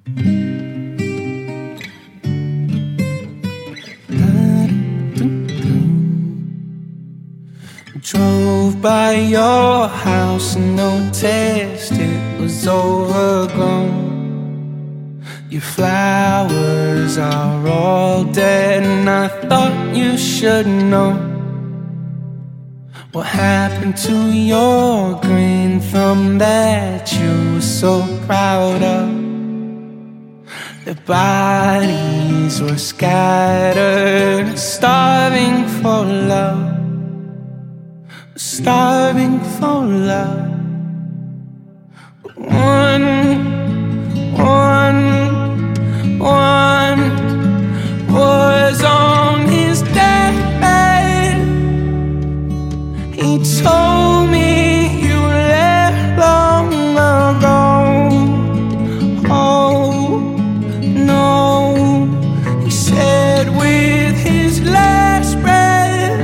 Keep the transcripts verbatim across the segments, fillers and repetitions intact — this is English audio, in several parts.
Drove by your house and noticed it was overgrown. Your flowers are all dead and I thought you should know what happened to your green thumb that you were so proud of. Their bodies were scattered, starving for love, starving for love. But one, one, one was on his deathbed. He told me you left long ago. Oh no, he said with his last breath,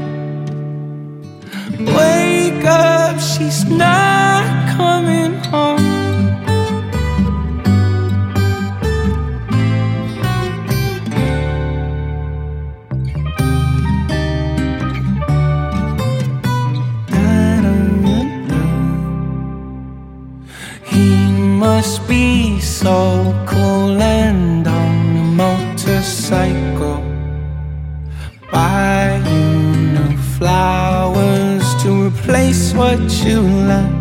wake up, she's not coming home. He must be so cool and on a motorcycle, buy you new flowers to replace what you left.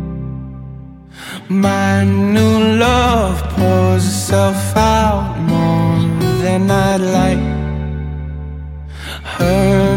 My new love pours herself out more than I'd like. Her